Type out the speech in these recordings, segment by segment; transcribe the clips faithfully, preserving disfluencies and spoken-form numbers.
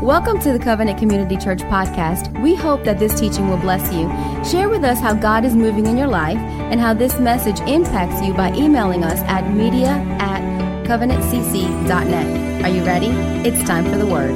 Welcome to the Covenant Community Church podcast. We hope that this teaching will bless you. Share with us how God is moving in your life and how this message impacts you by emailing us at media at covenant c c dot net. Are you ready? It's time for the Word.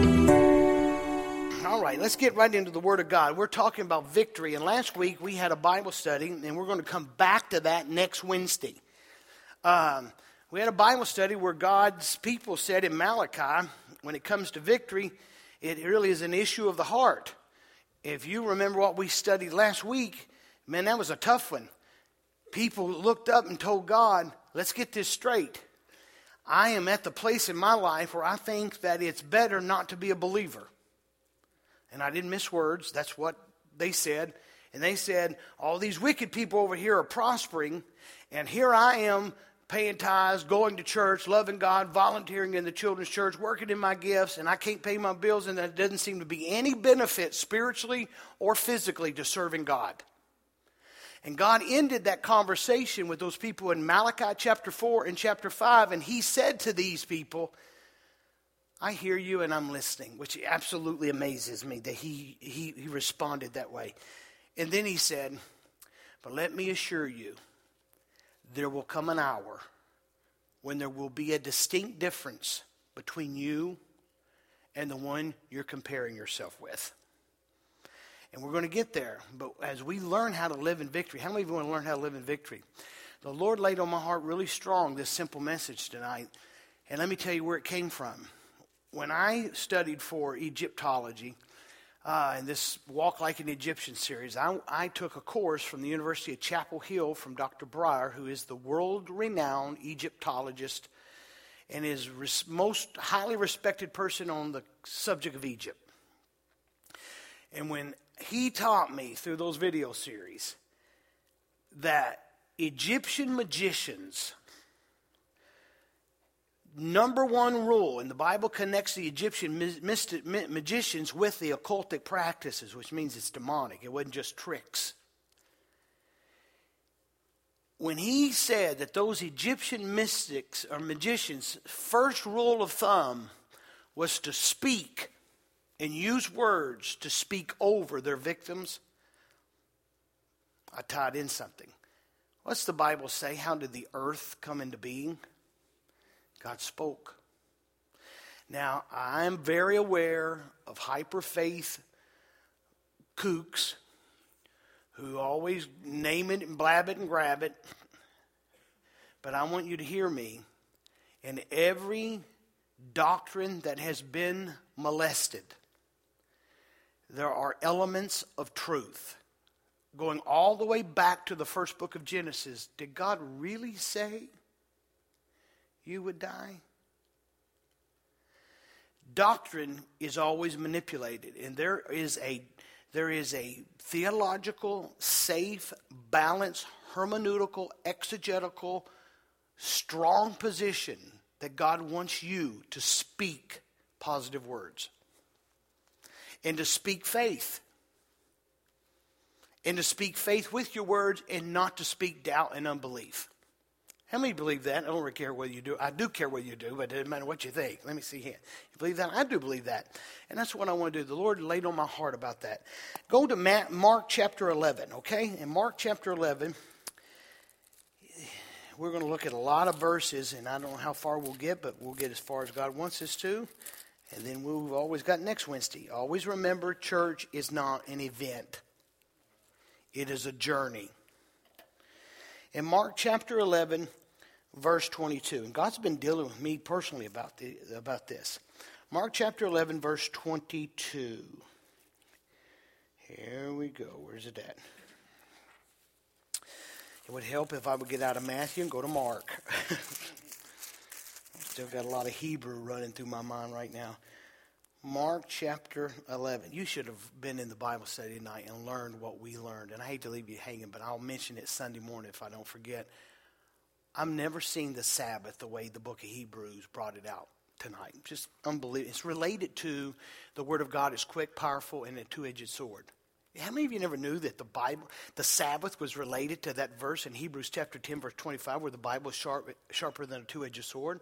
All right, let's get right into the Word of God. We're talking about victory, and last week we had a Bible study, and we're going to come back to that next Wednesday. Um, we had a Bible study where God's people said in Malachi, when it comes to victory, it really is an issue of the heart. If you remember what we studied last week, man, that was a tough one. People looked up and told God, let's get this straight. I am at the place in my life where I think that it's better not to be a believer. And I didn't miss words. That's what they said. And they said, all these wicked people over here are prospering, and here I am paying tithes, going to church, loving God, volunteering in the children's church, working in my gifts, and I can't pay my bills, and there doesn't seem to be any benefit spiritually or physically to serving God. And God ended that conversation with those people in Malachi chapter four and chapter five, and he said to these people, I hear you and I'm listening, which absolutely amazes me that he, he, he responded that way. And then he said, but let me assure you, there will come an hour when there will be a distinct difference between you and the one you're comparing yourself with. And we're going to get there. But as we learn how to live in victory, how many of you want to learn how to live in victory? The Lord laid on my heart really strong this simple message tonight. And let me tell you where it came from. When I studied for Egyptology, Uh, in this Walk Like an Egyptian series, I, I took a course from the University of Chapel Hill from Doctor Breyer, who is the world-renowned Egyptologist and is res- most highly respected person on the subject of Egypt. And when he taught me through those video series that Egyptian magicians, number one rule, and the Bible connects the Egyptian mystic, magicians with the occultic practices, which means it's demonic. It wasn't just tricks. When he said that those Egyptian mystics or magicians' first rule of thumb was to speak and use words to speak over their victims, I tied in something. What's the Bible say? How did the earth come into being? God spoke. Now, I'm very aware of hyper-faith kooks who always name it and blab it and grab it. But I want you to hear me. In every doctrine that has been molested, there are elements of truth. Going all the way back to the first book of Genesis, did God really say you would die? Doctrine is always manipulated, and there is a there is a theological, safe, balanced, hermeneutical, exegetical, strong position that God wants you to speak positive words and to speak faith. And to speak faith with your words and not to speak doubt and unbelief. How many believe that? I don't really care whether you do. I do care whether you do, but it doesn't matter what you think. Let me see here. You believe that? I do believe that. And that's what I want to do. The Lord laid on my heart about that. Go to Mark chapter eleven, okay? In Mark chapter eleven, we're going to look at a lot of verses, and I don't know how far we'll get, but we'll get as far as God wants us to. And then we've always got next Wednesday. Always remember, church is not an event. It is a journey. In Mark chapter eleven, verse twenty-two, and God's been dealing with me personally about the, about this. Mark chapter eleven, verse twenty-two. Here we go. Where's it at? It would help if I would get out of Matthew and go to Mark. Still got a lot of Hebrew running through my mind right now. Mark chapter eleven. You should have been in the Bible study tonight and learned what we learned. And I hate to leave you hanging, but I'll mention it Sunday morning if I don't forget. I've never seen the Sabbath the way the book of Hebrews brought it out tonight. Just unbelievable. It's related to the Word of God is quick, powerful, and a two-edged sword. How many of you never knew that the Bible, the Sabbath was related to that verse in Hebrews chapter ten, verse twenty-five, where the Bible is sharp, sharper than a two-edged sword?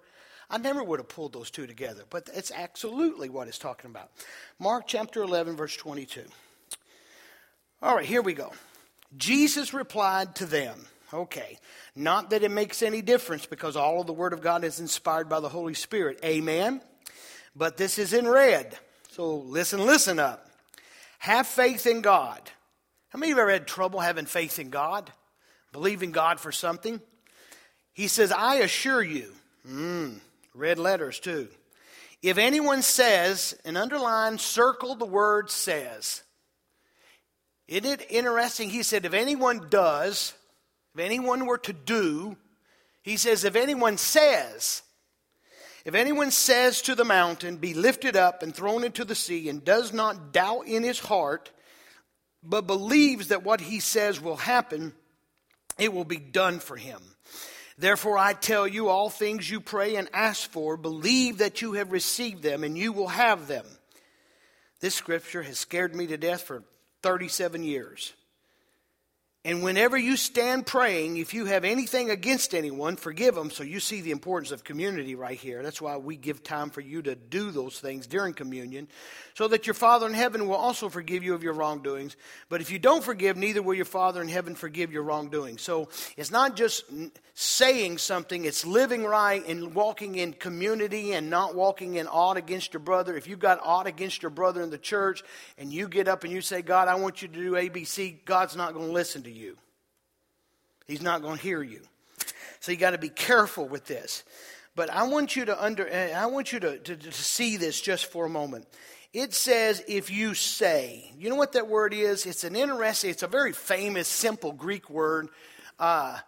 I never would have pulled those two together, but it's absolutely what it's talking about. Mark chapter eleven, verse twenty-two. All right, here we go. Jesus replied to them, okay, not that it makes any difference because all of the Word of God is inspired by the Holy Spirit. Amen. But this is in red. So listen, listen up. Have faith in God. How many of you have ever had trouble having faith in God? Believing God for something? He says, I assure you, mm, red letters too. If anyone says, and underline, circle the word says. Isn't it interesting? He said, if anyone does, if anyone were to do, he says, if anyone says, if anyone says to the mountain, be lifted up and thrown into the sea, and does not doubt in his heart, but believes that what he says will happen, it will be done for him. Therefore I tell you, all things you pray and ask for, believe that you have received them, and you will have them. This scripture has scared me to death for thirty-seven years. And whenever you stand praying, if you have anything against anyone, forgive them. So you see the importance of community right here. That's why we give time for you to do those things during communion, so that your Father in heaven will also forgive you of your wrongdoings. But if you don't forgive, neither will your Father in heaven forgive your wrongdoings. So it's not just saying something, it's living right and walking in community and not walking in ought against your brother. If you've got ought against your brother in the church and you get up and you say, God, I want you to do A B C, God's not going to listen to you. you. He's not going to hear you. So you got to be careful with this. But I want you to under I want you to, to, to see this just for a moment. It says if you say. You know what that word is? It's an interesting, it's a very famous, simple Greek word. Uh,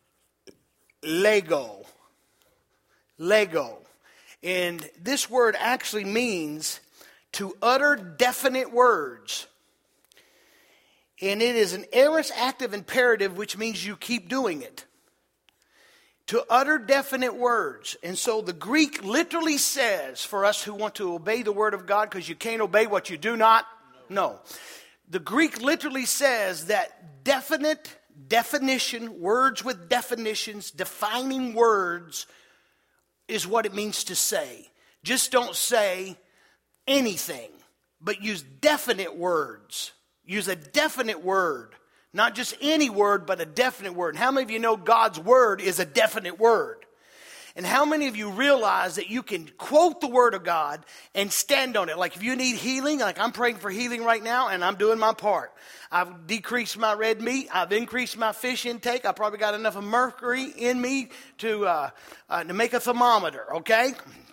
lego. Lego. And this word actually means to utter definite words. And it is an aorist active imperative, which means you keep doing it. To utter definite words. And so the Greek literally says, for us who want to obey the word of God, because you can't obey what you do not know. The Greek literally says that definite definition, words with definitions, defining words, is what it means to say. Just don't say anything, but use definite words. Use a definite word. Not just any word, but a definite word. How many of you know God's word is a definite word? And how many of you realize that you can quote the word of God and stand on it? Like if you need healing, like I'm praying for healing right now and I'm doing my part. I've decreased my red meat. I've increased my fish intake. I probably got enough of mercury in me to, uh, uh, to make a thermometer, okay?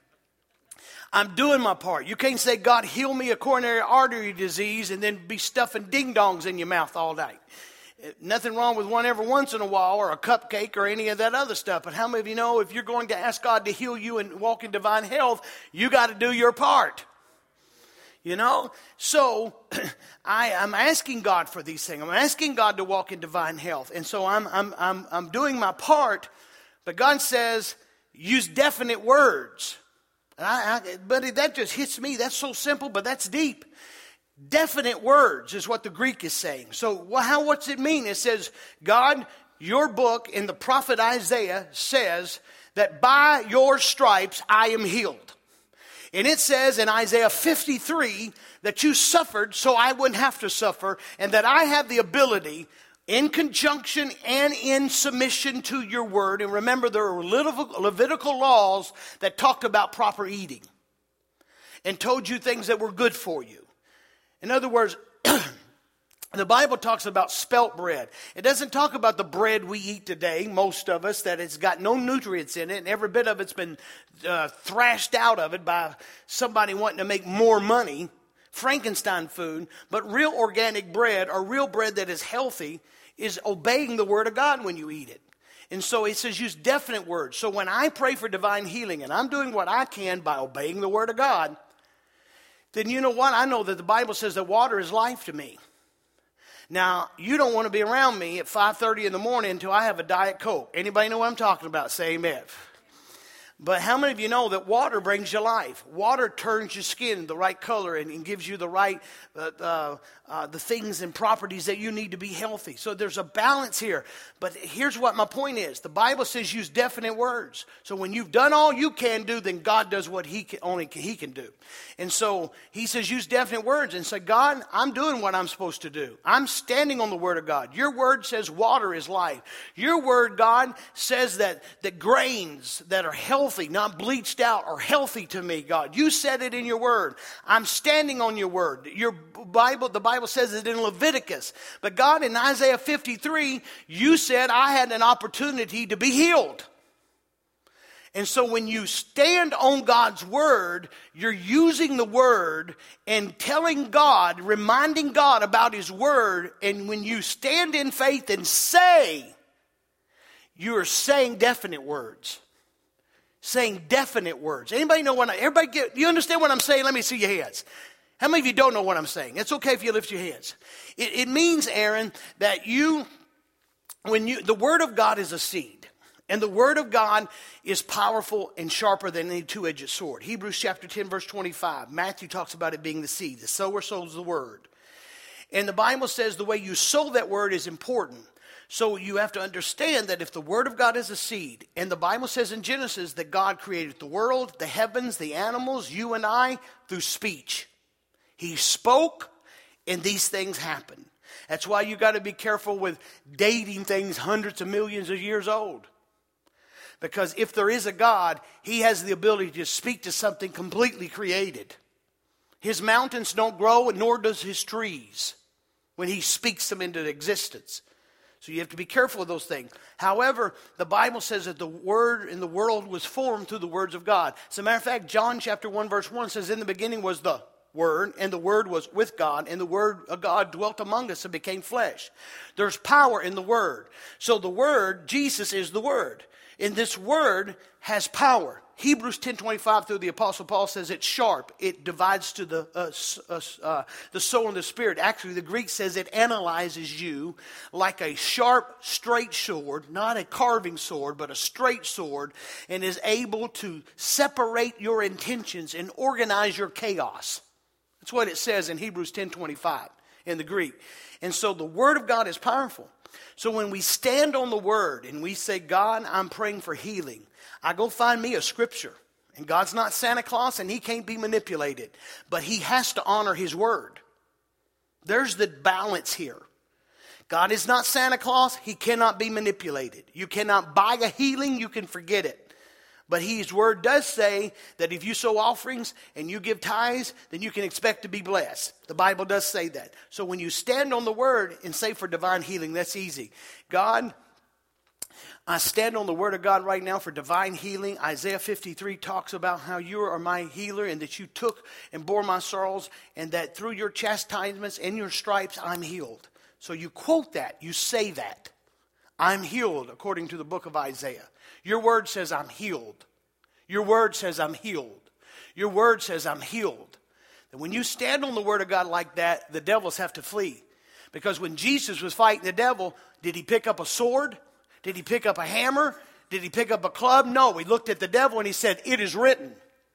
I'm doing my part. You can't say, God, heal me a coronary artery disease and then be stuffing ding-dongs in your mouth all night. Nothing wrong with one every once in a while or a cupcake or any of that other stuff. But how many of you know if you're going to ask God to heal you and walk in divine health, you got to do your part? You know? So I, I'm asking God for these things. I'm asking God to walk in divine health. And so I'm, I'm, I'm, I'm doing my part. But God says, use definite words. And I, I, but that just hits me. That's so simple, but that's deep. Definite words is what the Greek is saying. So well, how, what's it mean? It says, God, your book in the prophet Isaiah says that by your stripes I am healed. And it says in Isaiah fifty-three that you suffered so I wouldn't have to suffer, and that I have the ability in conjunction and in submission to your word. And remember, there were Levitical laws that talked about proper eating and told you things that were good for you. In other words, the Bible talks about spelt bread. It doesn't talk about the bread we eat today, most of us, that it's got no nutrients in it, and every bit of it's been uh, thrashed out of it by somebody wanting to make more money, Frankenstein food. But real organic bread, or real bread that is healthy, is obeying the word of God when you eat it. And so it says use definite words. So when I pray for divine healing, and I'm doing what I can by obeying the word of God, then you know what? I know that the Bible says that water is life to me. Now, you don't want to be around me at five thirty in the morning until I have a Diet Coke. Anybody know what I'm talking about? Say amen. But how many of you know that water brings you life? Water turns your skin the right color and, and gives you the right, uh, uh, uh, the things and properties that you need to be healthy. So there's a balance here. But here's what my point is. The Bible says use definite words. So when you've done all you can do, then God does what he can, only he can do. And so he says use definite words and say, God, I'm doing what I'm supposed to do. I'm standing on the word of God. Your word says water is life. Your word, God, says that, that grains that are healthy, not bleached out, are healthy to me, God. You said it in your word. I'm standing on your word. Your Bible, the Bible says it in Leviticus. But God, in Isaiah fifty-three, you said I had an opportunity to be healed. And so when you stand on God's word, you're using the word and telling God, reminding God about his word. And when you stand in faith and say, you are saying definite words. Saying definite words. Anybody know what I, everybody get, you understand what I'm saying? Let me see your hands. How many of you don't know what I'm saying? It's okay if you lift your hands. It, it means, Aaron, that you, when you, the word of God is a seed. And the word of God is powerful and sharper than any two-edged sword. Hebrews chapter ten, verse twenty-five. Matthew talks about it being the seed. The sower sows the word. And the Bible says the way you sow that word is important. So you have to understand that if the word of God is a seed, and the Bible says in Genesis that God created the world, the heavens, the animals, you and I, through speech. He spoke, and these things happened. That's why you got to be careful with dating things hundreds of millions of years old. Because if there is a God, he has the ability to speak to something completely created. His mountains don't grow, and nor does his trees when he speaks them into existence. So you have to be careful of those things. However, the Bible says that the word in the world was formed through the words of God. As a matter of fact, John chapter one verse one says, in the beginning was the Word, and the Word was with God, and the Word of God dwelt among us and became flesh. There's power in the Word. So the Word, Jesus is the Word. And this Word has power. Hebrews ten twenty-five through the Apostle Paul says it's sharp. It divides to the uh, uh, uh, the soul and the spirit. Actually, the Greek says it analyzes you like a sharp, straight sword, not a carving sword, but a straight sword, and is able to separate your intentions and organize your chaos. That's what it says in Hebrews ten twenty-five in the Greek. And so the Word of God is powerful. So when we stand on the Word and we say, God, I'm praying for healing, I go find me a scripture. And God's not Santa Claus and he can't be manipulated. But he has to honor his word. There's the balance here. God is not Santa Claus. He cannot be manipulated. You cannot buy a healing. You can forget it. But his word does say that if you sow offerings and you give tithes, then you can expect to be blessed. The Bible does say that. So when you stand on the word and say for divine healing, that's easy. God, I stand on the word of God right now for divine healing. Isaiah fifty-three talks about how you are my healer and that you took and bore my sorrows and that through your chastisements and your stripes I'm healed. So you quote that. You say that. I'm healed according to the book of Isaiah. Your word says I'm healed. Your word says I'm healed. Your word says I'm healed. And when you stand on the word of God like that, the devils have to flee. Because when Jesus was fighting the devil, did he pick up a sword? Did he pick up a hammer? Did he pick up a club? No, he looked at the devil and he said, it is written.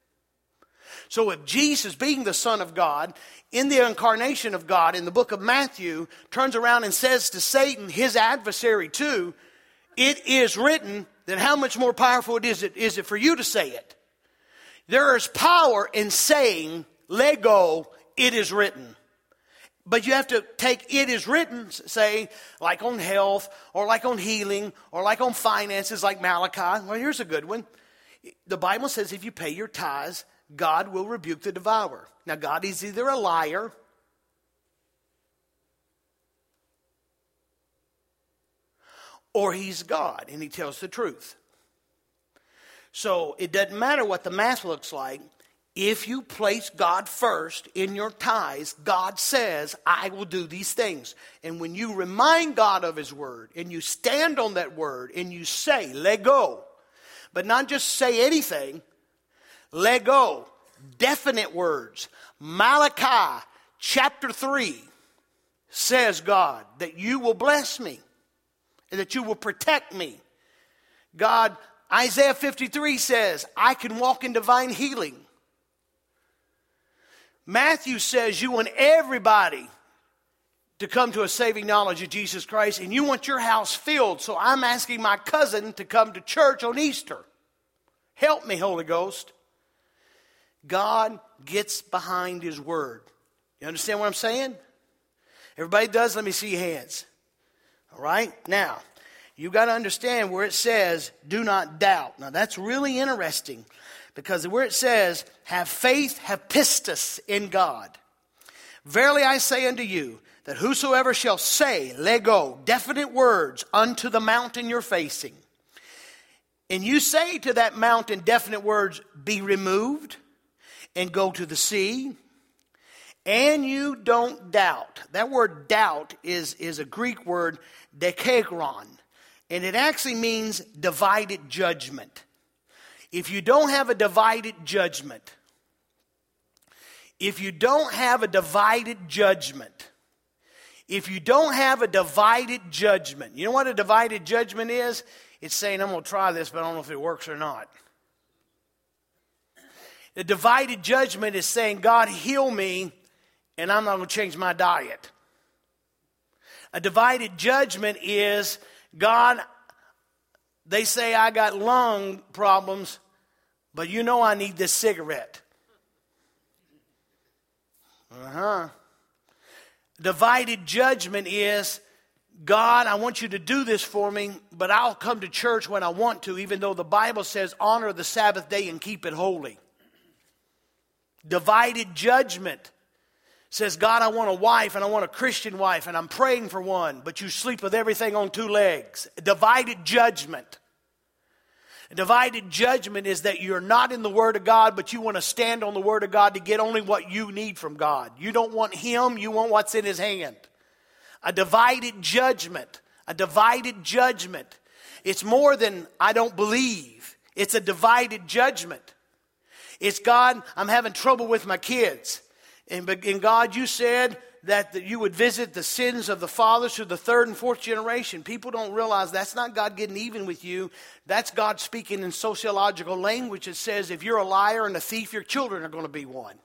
So if Jesus, being the Son of God, in the incarnation of God, in the book of Matthew, turns around and says to Satan, his adversary too, it is written, then how much more powerful it is it is it for you to say it? There is power in saying, Lego, it is written. But you have to take it is written, say, like on health, or like on healing, or like on finances, like Malachi. Well, here's a good one. The Bible says if you pay your tithes, God will rebuke the devourer. Now, God is either a liar or he's God, and he tells the truth. So it doesn't matter what the math looks like. If you place God first in your tithes, God says, I will do these things. And when you remind God of his word, and you stand on that word, and you say, let go. But not just say anything. Let go. Definite words. Malachi chapter three says, God, that you will bless me. And that you will protect me. God, Isaiah fifty-three says, I can walk in divine healing. Matthew says you want everybody to come to a saving knowledge of Jesus Christ, and you want your house filled. So I'm asking my cousin to come to church on Easter. Help me, Holy Ghost. God gets behind his word. You understand what I'm saying? Everybody does? Let me see your hands. All right? Now, you got to understand where it says, do not doubt. Now, that's really interesting, because where it says, have faith, have pistis in God. Verily I say unto you, that whosoever shall say, lego, definite words, unto the mountain you're facing, and you say to that mountain definite words, be removed, and go to the sea, and you don't doubt. That word doubt is, is a Greek word, dekagron, and it actually means divided judgment. If you don't have a divided judgment, if you don't have a divided judgment, if you don't have a divided judgment, you know what a divided judgment is? It's saying, I'm going to try this, but I don't know if it works or not. The divided judgment is saying, God, heal me, and I'm not going to change my diet. A divided judgment is, God, they say I got lung problems, but you know I need this cigarette. Uh-huh. Divided judgment is, God, I want you to do this for me, but I'll come to church when I want to, even though the Bible says honor the Sabbath day and keep it holy. Divided judgment says, God, I want a wife, and I want a Christian wife, and I'm praying for one, but you sleep with everything on two legs. Divided judgment. Divided judgment is that you're not in the Word of God, but you want to stand on the Word of God to get only what you need from God. You don't want Him, you want what's in His hand. A divided judgment. A divided judgment. It's more than I don't believe. It's a divided judgment. It's, God, I'm having trouble with my kids. And, and God, you said that, that you would visit the sins of the fathers to the third and fourth generation. People don't realize that's not God getting even with you. That's God speaking in sociological language that says if you're a liar and a thief, your children are going to be one.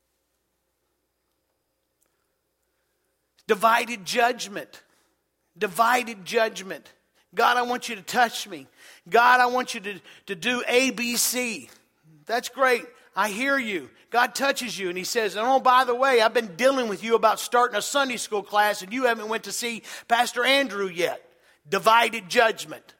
Divided judgment. Divided judgment. God, I want you to touch me. God, I want you to, to do A, B, C. That's great. I hear you. God touches you and He says, oh, by the way, I've been dealing with you about starting a Sunday school class and you haven't went to see Pastor Andrew yet. Divided judgment.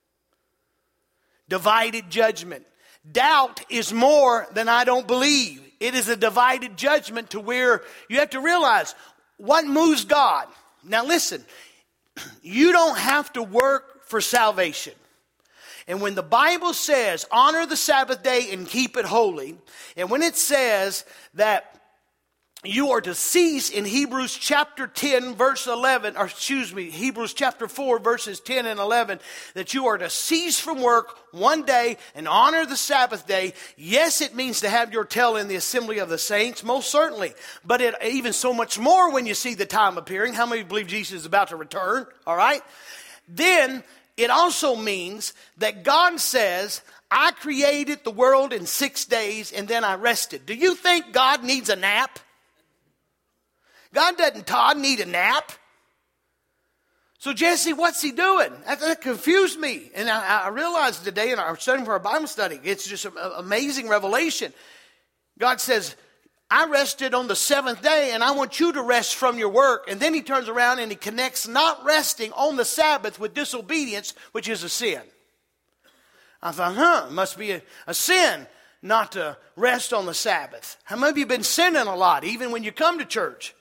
Divided judgment. Doubt is more than I don't believe. It is a divided judgment to where you have to realize what moves God. Now listen, you don't have to work for salvation. And when the Bible says, honor the Sabbath day and keep it holy, and when it says that you are to cease in Hebrews chapter ten, verse eleven, or excuse me, Hebrews chapter four, verses ten and eleven, that you are to cease from work one day and honor the Sabbath day. Yes, it means to have your tail in the assembly of the saints, most certainly. But it even so much more when you see the time appearing. How many believe Jesus is about to return? All right. Then it also means that God says, I created the world in six days and then I rested. Do you think God needs a nap? God doesn't, Todd, need a nap. So Jesse, what's He doing? That, that confused me. And I, I realized today in our studying for our Bible study, it's just an amazing revelation. God says, I rested on the seventh day and I want you to rest from your work. And then He turns around and He connects not resting on the Sabbath with disobedience, which is a sin. I thought, huh, it must be a, a sin not to rest on the Sabbath. How many of you have been sinning a lot, even when you come to church?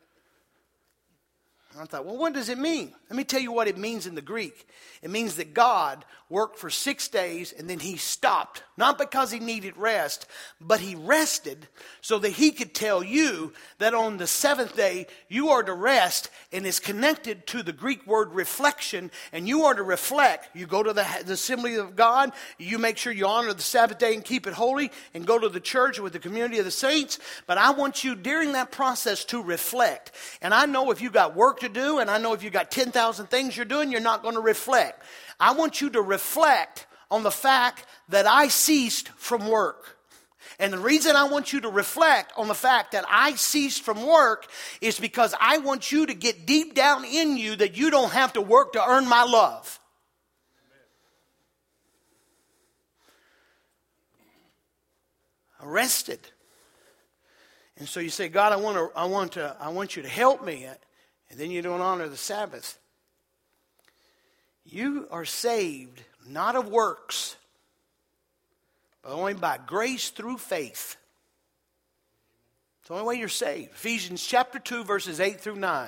I thought, well, what does it mean? Let me tell you what it means in the Greek. It means that God worked for six days and then He stopped. Not because He needed rest, but He rested so that He could tell you that on the seventh day you are to rest, and it's connected to the Greek word reflection, and you are to reflect. You go to the, the assembly of God, you make sure you honor the Sabbath day and keep it holy, and go to the church with the community of the saints. But I want you during that process to reflect. And I know if you got work to do, and I know if you got ten thousand things you're doing, you're not going to reflect. I want you to reflect on the fact that I ceased from work. And the reason I want you to reflect on the fact that I ceased from work is because I want you to get deep down in you that you don't have to work to earn my love. Arrested. And so you say, God, I want to, I want to, I want you to help me. And then you don't honor the Sabbath. You are saved not of works, but only by grace through faith. It's the only way you're saved. Ephesians chapter two, verses eight through nine.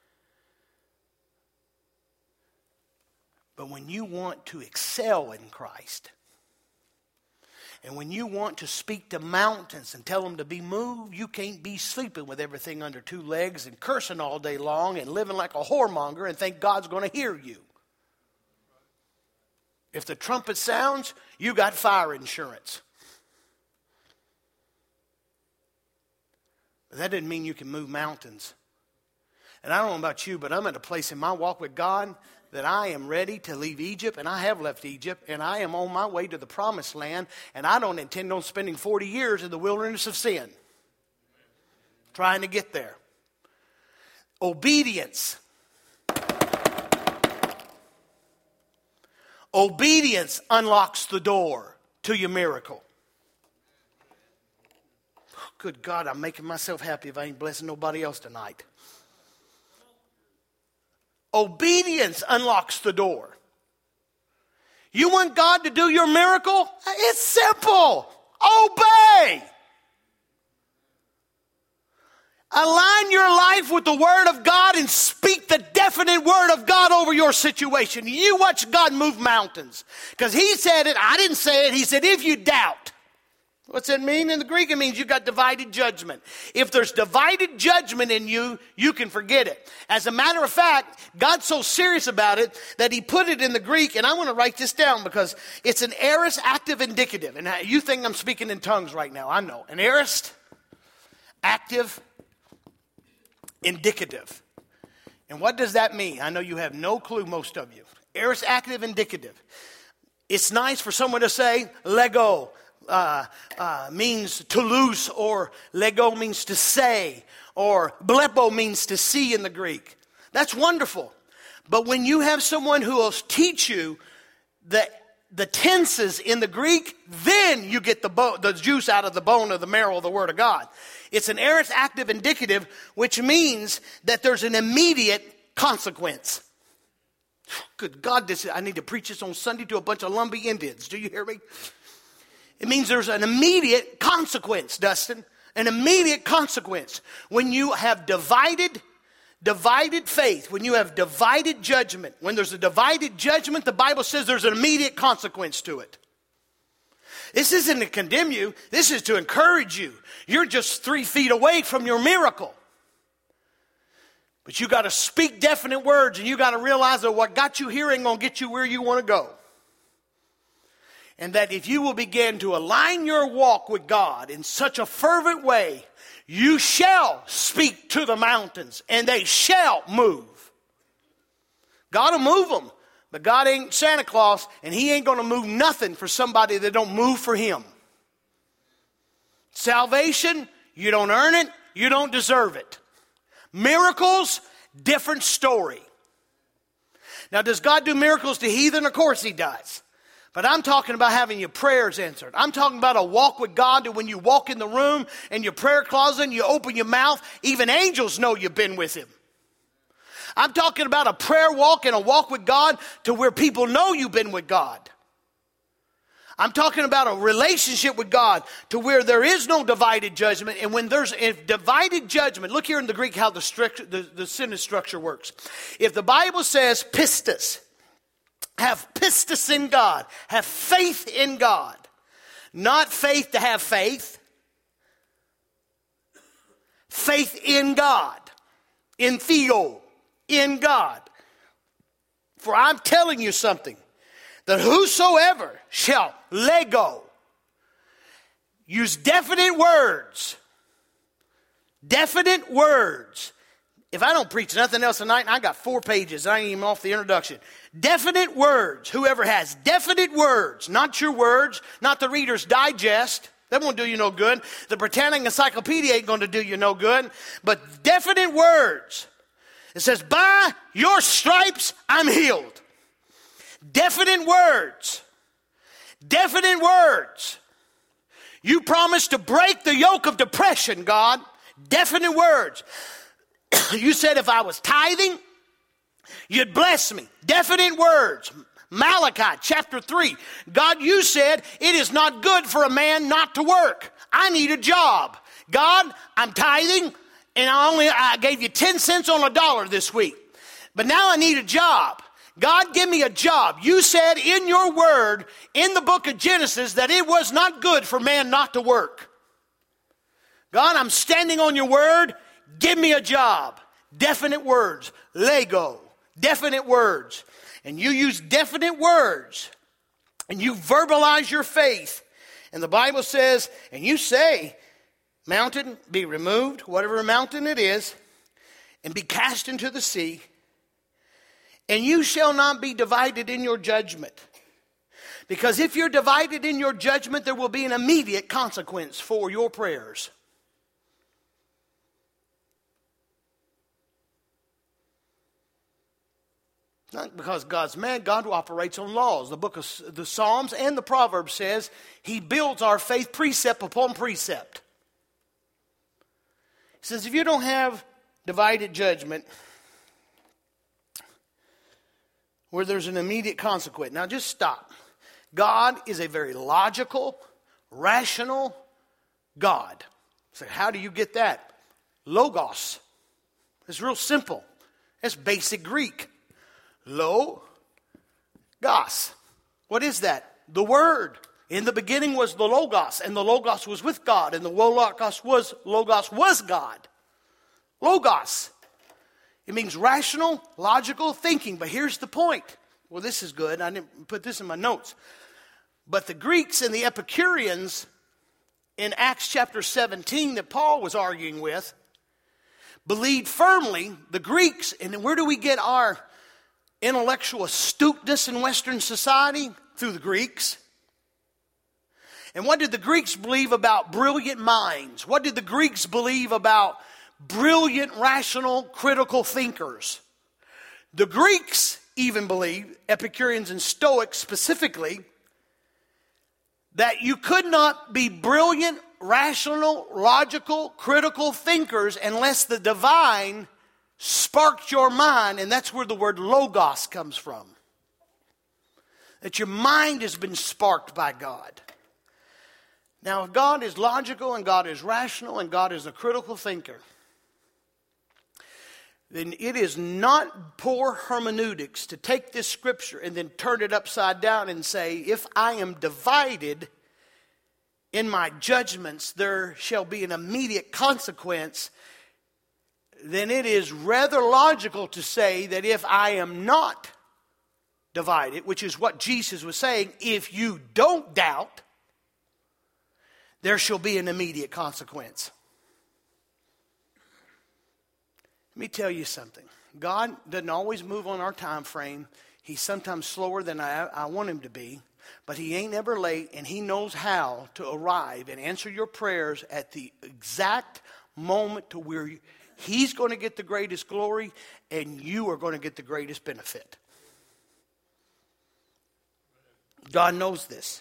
But when you want to excel in Christ, and when you want to speak to mountains and tell them to be moved, you can't be sleeping with everything under two legs and cursing all day long and living like a whoremonger and think God's going to hear you. If the trumpet sounds, you got fire insurance. But that doesn't mean you can move mountains. And I don't know about you, but I'm at a place in my walk with God that I am ready to leave Egypt, and I have left Egypt, and I am on my way to the promised land, and I don't intend on spending forty years in the wilderness of sin trying to get there. Obedience. Obedience unlocks the door to your miracle. Good God, I'm making myself happy if I ain't blessing nobody else tonight. Obedience unlocks the door. You want God to do your miracle? It's simple. Obey. Align your life with the Word of God and speak the definite Word of God over your situation. You watch God move mountains. Because He said it, I didn't say it. He said, if you doubt. What's that mean in the Greek? It means you got divided judgment. If there's divided judgment in you, you can forget it. As a matter of fact, God's so serious about it that He put it in the Greek, and I want to write this down because it's an aorist active indicative. And you think I'm speaking in tongues right now. I know. An aorist active indicative. And what does that mean? I know you have no clue, most of you. Aorist active indicative. It's nice for someone to say, Lego. Uh, uh, means to loose, or lego means to say, or blepo means to see in the Greek. That's wonderful. But when you have someone who will teach you the, the tenses in the Greek, then you get the, bo- the juice out of the bone of the marrow of the Word of God. It's an aorist active indicative, which means that there's an immediate consequence. Good God, this is, I need to preach this on Sunday to a bunch of Lumbee Indians. Do you hear me? It means there's an immediate consequence, Dustin. An immediate consequence. When you have divided, divided faith, when you have divided judgment, when there's a divided judgment, the Bible says there's an immediate consequence to it. This isn't to condemn you. This is to encourage you. You're just three feet away from your miracle. But you got to speak definite words, and you got to realize that what got you here ain't going to get you where you want to go. And that if you will begin to align your walk with God in such a fervent way, you shall speak to the mountains and they shall move. God will move them, but God ain't Santa Claus, and He ain't going to move nothing for somebody that don't move for Him. Salvation, you don't earn it, you don't deserve it. Miracles, different story. Now, does God do miracles to heathen? Of course He does. But I'm talking about having your prayers answered. I'm talking about a walk with God that when you walk in the room and your prayer closet and you open your mouth, even angels know you've been with Him. I'm talking about a prayer walk and a walk with God to where people know you've been with God. I'm talking about a relationship with God to where there is no divided judgment. And when there's a divided judgment, look here in the Greek how the, structure, the, the sentence structure works. If the Bible says pistis, have pistis in God. Have faith in God. Not faith to have faith. Faith in God. In theo. In God. For I'm telling you something. That whosoever shall lego. Use definite words. Definite words. if I don't preach nothing else tonight, and I got four pages, I ain't even off the introduction. Definite words. Whoever has definite words, not your words, not the Reader's Digest. That won't do you no good. The Britannic Encyclopedia ain't going to do you no good. But definite words. It says, by your stripes I'm healed. Definite words. Definite words. You promised to break the yoke of depression, God. Definite words. You said if I was tithing, you'd bless me. Definite words. Malachi chapter three. God, you said it is not good for a man not to work. I need a job. God, I'm tithing and I only I gave you ten cents on a dollar this week. But now I need a job. God, give me a job. You said in your word in the book of Genesis that it was not good for man not to work. God, I'm standing on your word. Give me a job. Definite words. Lego. Definite words. And you use definite words. And you verbalize your faith. And the Bible says, and you say, mountain, be removed, whatever mountain it is, and be cast into the sea. And you shall not be divided in your judgment. Because if you're divided in your judgment, there will be an immediate consequence for your prayers. Not because God's mad. God operates on laws. The book of the Psalms and the Proverbs says he builds our faith precept upon precept. He says if you don't have divided judgment where there's an immediate consequence. Now just stop. God is a very logical, rational God. So how do you get that? Logos. It's real simple. It's basic Greek. Logos. What is that? The Word. In the beginning was the Logos, and the Logos was with God, and the Logos was Logos was God. Logos. It means rational, logical thinking. But here's the point. Well, this is good. I didn't put this in my notes. But the Greeks and the Epicureans in Acts chapter seventeen that Paul was arguing with believed firmly, the Greeks, and where do we get our intellectual astuteness in Western society? Through the Greeks. And what did the Greeks believe about brilliant minds? What did the Greeks believe about brilliant, rational, critical thinkers? The Greeks even believed, Epicureans and Stoics specifically, that you could not be brilliant, rational, logical, critical thinkers unless the divine sparked your mind, and that's where the word logos comes from. That your mind has been sparked by God. Now, if God is logical and God is rational and God is a critical thinker, then it is not poor hermeneutics to take this scripture and then turn it upside down and say, if I am divided in my judgments, there shall be an immediate consequence. Then it is rather logical to say that if I am not divided, which is what Jesus was saying, if you don't doubt, there shall be an immediate consequence. Let me tell you something. God doesn't always move on our time frame. He's sometimes slower than I, I want him to be. But he ain't ever late, and he knows how to arrive and answer your prayers at the exact moment to where you, he's going to get the greatest glory, and you are going to get the greatest benefit. God knows this.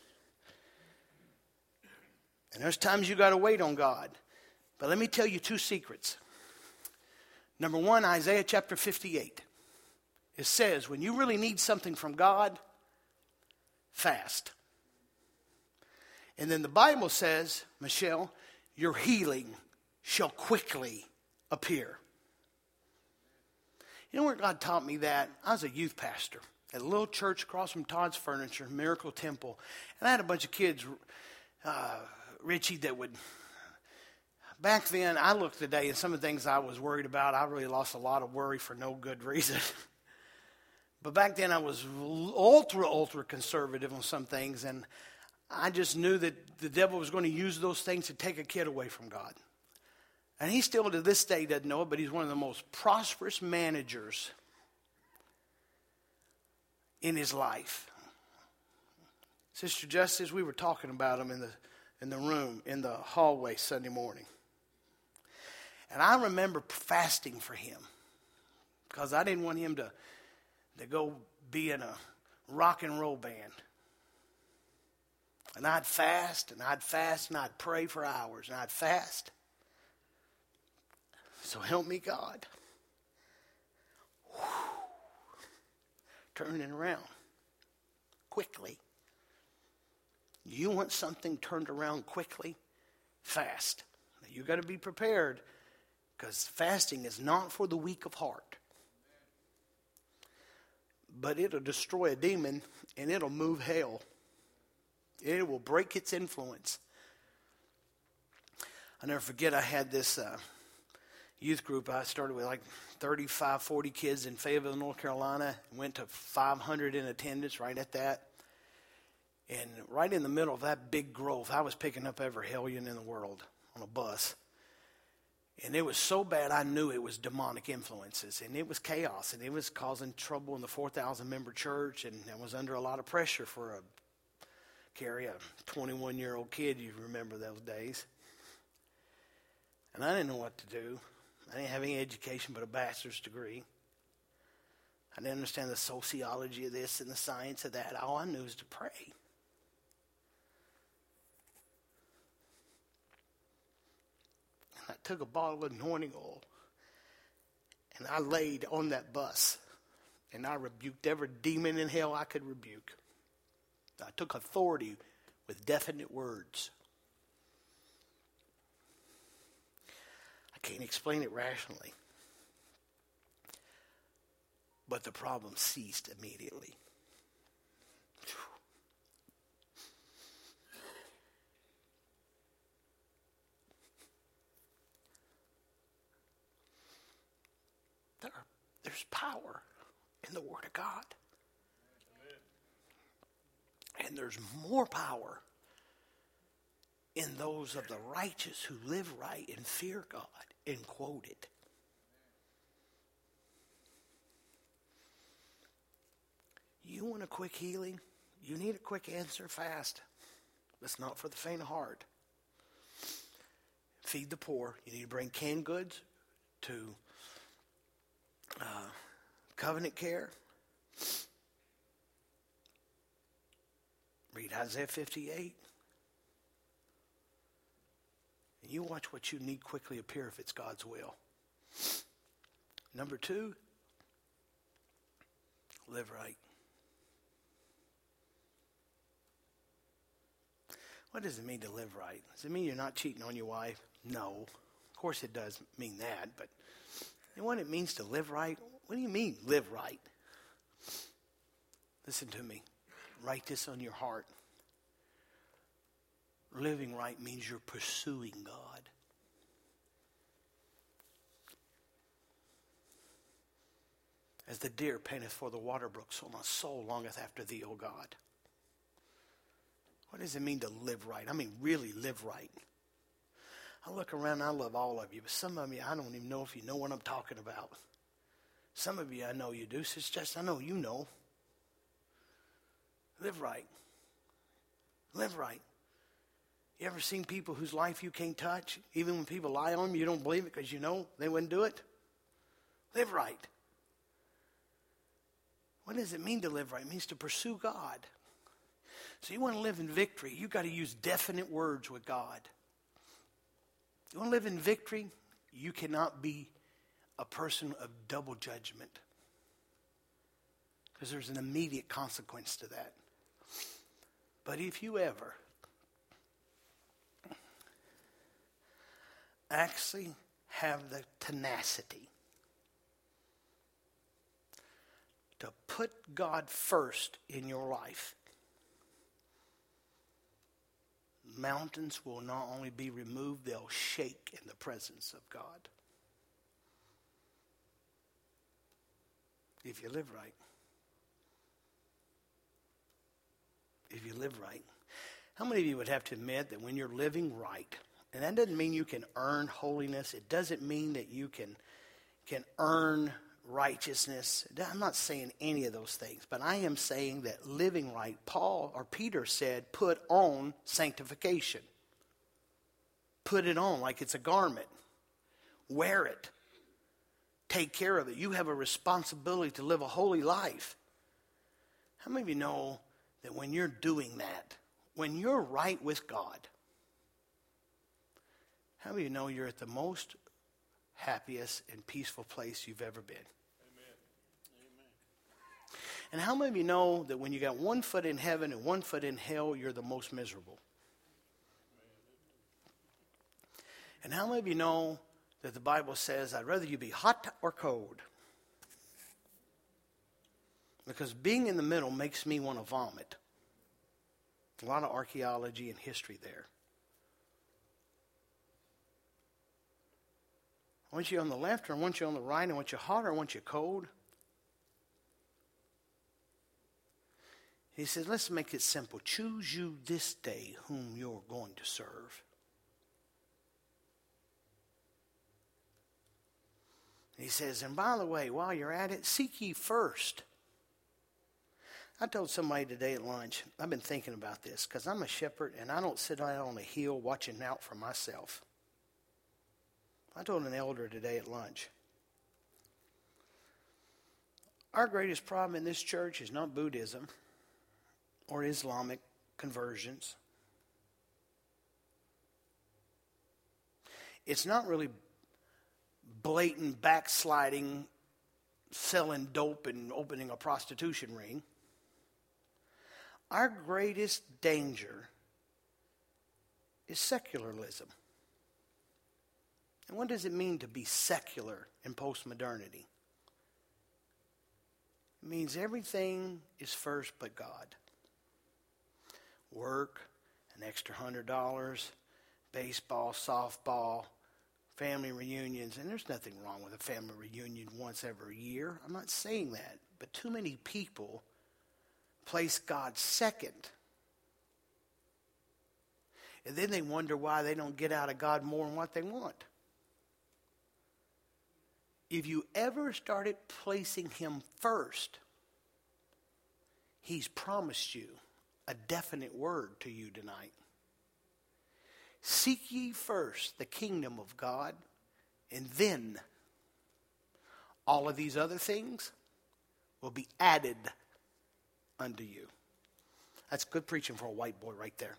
And there's times you got to wait on God. But let me tell you two secrets. Number one, Isaiah chapter fifty-eight. It says, when you really need something from God, fast. And then the Bible says, Michelle, your healing shall quickly appear. You know where God taught me that? I was a youth pastor at a little church across from Todd's Furniture, Miracle Temple. And I had a bunch of kids, uh, Richie, that would... Back then, I look today at some of the things I was worried about. I really lost a lot of worry for no good reason. But back then, I was ultra, ultra conservative on some things. And I just knew that the devil was going to use those things to take a kid away from God. And he still to this day doesn't know it, but he's one of the most prosperous managers in his life. Sister Justice, we were talking about him in the in the room, in the hallway Sunday morning. And I remember fasting for him because I didn't want him to, to go be in a rock and roll band. And I'd fast, and I'd fast, and I'd pray for hours, and I'd fast. So help me God. Whew. Turning around quickly. You want something turned around quickly? Fast. Now you got to be prepared, because fasting is not for the weak of heart. But it'll destroy a demon, and it'll move hell. It will break its influence. I'll never forget, I had this uh, youth group. I started with like thirty-five, forty kids in Fayetteville, North Carolina. Went to five hundred in attendance right at that. And right in the middle of that big growth, I was picking up every hellion in the world on a bus. And it was so bad, I knew it was demonic influences. And it was chaos. And it was causing trouble in the four thousand member church. And I was under a lot of pressure for a carry a twenty-one-year-old kid. You remember those days. And I didn't know what to do. I didn't have any education but a bachelor's degree. I didn't understand the sociology of this and the science of that. All I knew was to pray. And I took a bottle of anointing oil, and I laid on that bus, and I rebuked every demon in hell I could rebuke. I took authority with definite words. I can't explain it rationally. But the problem ceased immediately. There, there's power in the Word of God. And there's more power in those of the righteous who live right and fear God and quote it. You want a quick healing? You need a quick answer? Fast. It's not for the faint of heart. Feed the poor. You need to bring canned goods to uh, Covenant Care. Read Isaiah fifty-eight. And you watch what you need quickly appear if it's God's will. Number two, live right. What does it mean to live right? Does it mean you're not cheating on your wife? No. Of course it does mean that, but you know what it means to live right? What do you mean, live right? Listen to me. Write this on your heart. Living right means you're pursuing God. As the deer panteth for the water brook, so my soul longeth after thee, O God. What does it mean to live right? I mean, really live right. I look around and I love all of you, but some of you, I don't even know if you know what I'm talking about. Some of you, I know you do. So it's just, I know you know. Live right. Live right. You ever seen people whose life you can't touch? Even when people lie on them, you don't believe it because you know they wouldn't do it? Live right. What does it mean to live right? It means to pursue God. So you want to live in victory, you've got to use definite words with God. You want to live in victory, you cannot be a person of double judgment. Because there's an immediate consequence to that. But if you ever actually have the tenacity to put God first in your life, mountains will not only be removed, they'll shake in the presence of God. If you live right. If you live right. How many of you would have to admit that when you're living right, And that doesn't mean you can earn holiness. It doesn't mean that you can, can earn righteousness. I'm not saying any of those things, but I am saying that living right, Paul or Peter said, put on sanctification. Put it on like it's a garment. Wear it. Take care of it. You have a responsibility to live a holy life. How many of you know that when you're doing that, when you're right with God, how many of you know you're at the most happiest and peaceful place you've ever been? Amen. Amen. And how many of you know that when you got one foot in heaven and one foot in hell, you're the most miserable? And how many of you know that the Bible says, I'd rather you be hot or cold? Because being in the middle makes me want to vomit. A lot of archaeology and history there. I want you on the left, or I want you on the right, I want you hot, or I want you cold. He says, let's make it simple. Choose you this day whom you're going to serve. He says, and by the way, while you're at it, seek ye first. I told somebody today at lunch, I've been thinking about this, because I'm a shepherd, and I don't sit out on a hill watching out for myself. I told an elder today at lunch, our greatest problem in this church is not Buddhism or Islamic conversions. It's not really blatant backsliding, selling dope and opening a prostitution ring. Our greatest danger is secularism. And what does it mean to be secular in postmodernity? It means everything is first but God. Work, an extra hundred dollars, baseball, softball, family reunions. And there's nothing wrong with a family reunion once every year. I'm not saying that. But too many people place God second. And then they wonder why they don't get out of God more than what they want. If you ever started placing him first, he's promised you a definite word to you tonight. Seek ye first the kingdom of God, and then all of these other things will be added unto you. That's good preaching for a white boy right there.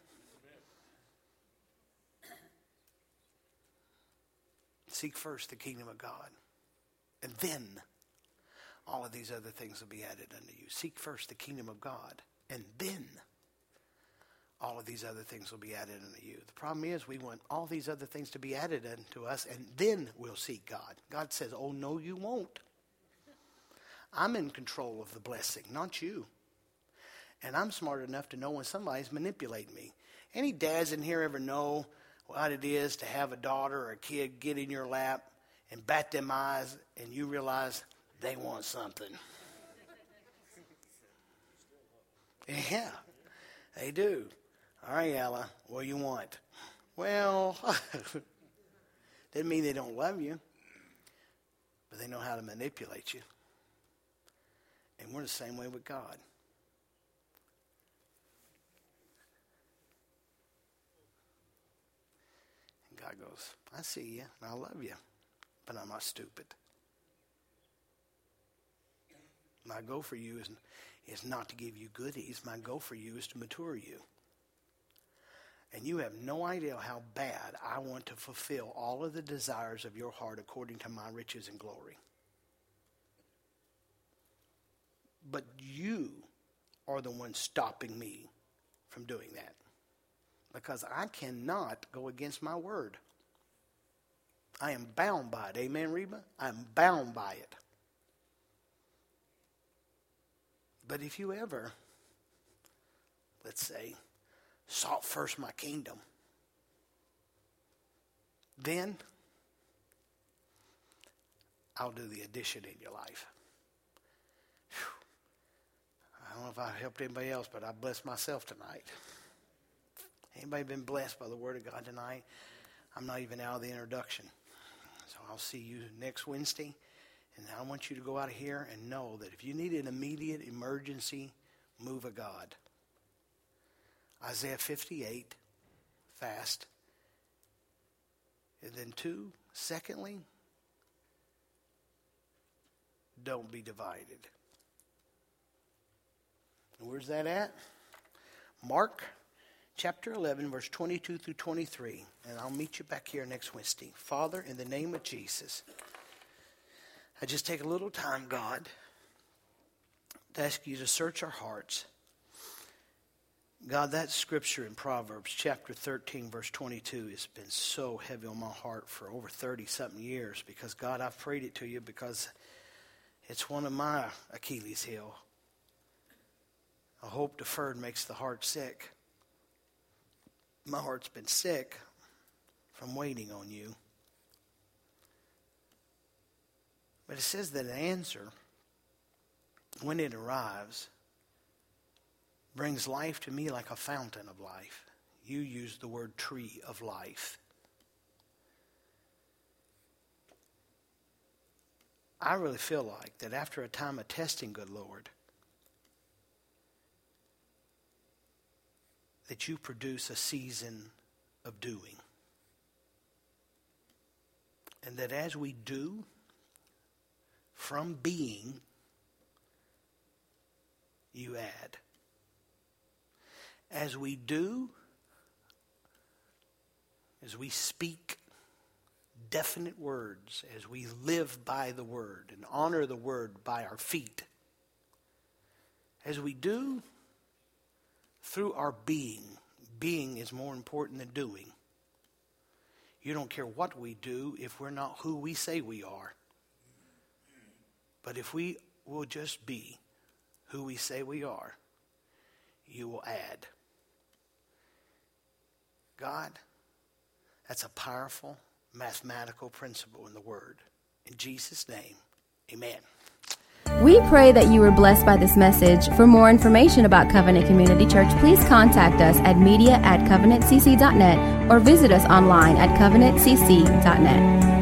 Seek first the kingdom of God. And then all of these other things will be added unto you. Seek first the kingdom of God. And then all of these other things will be added unto you. The problem is we want all these other things to be added unto us, and then we'll seek God. God says, oh, no, you won't. I'm in control of the blessing, not you. And I'm smart enough to know when somebody's manipulating me. Any dads in here ever know what it is to have a daughter or a kid get in your lap and bat them eyes, and you realize they want something? Yeah, they do. All right, Ella, what do you want? Well, doesn't mean they don't love you, but they know how to manipulate you. And we're the same way with God. And God goes, I see you, and I love you, but I'm not stupid. My goal for you is, is not to give you goodies. My goal for you is to mature you. And you have no idea how bad I want to fulfill all of the desires of your heart according to my riches and glory. But you are the one stopping me from doing that. Because I cannot go against my word. I am bound by it. Amen, Reba? I'm bound by it. But if you ever, let's say, sought first my kingdom, then I'll do the addition in your life. Whew. I don't know if I helped anybody else, but I blessed myself tonight. Anybody been blessed by the word of God tonight? I'm not even out of the introduction. So I'll see you next Wednesday. And I want you to go out of here and know that if you need an immediate emergency move of God, Isaiah fifty-eight, fast. And then two, secondly, don't be divided. And where's that at? Mark chapter eleven, verse twenty-two through twenty-three. And I'll meet you back here next Wednesday. Father, in the name of Jesus, I just take a little time, God, to ask you to search our hearts. God, that scripture in Proverbs chapter thirteen, verse twenty-two has been so heavy on my heart for over thirty-something years because, God, I've prayed it to you because it's one of my Achilles heel. A hope deferred makes the heart sick. My heart's been sick from waiting on you. But it says that an answer, when it arrives, brings life to me like a fountain of life. You use the word tree of life. I really feel like that after a time of testing, good Lord, that you produce a season of doing. And that as we do, from being, you add. As we do, as we speak definite words, as we live by the word and honor the word by our feet, as we do through our being, being is more important than doing. You don't care what we do if we're not who we say we are. But if we will just be who we say we are, you will add. God, that's a powerful mathematical principle in the Word. In Jesus' name, amen. We pray that you were blessed by this message. For more information about Covenant Community Church, please contact us at media at covenant c c dot net or visit us online at covenant c c dot net.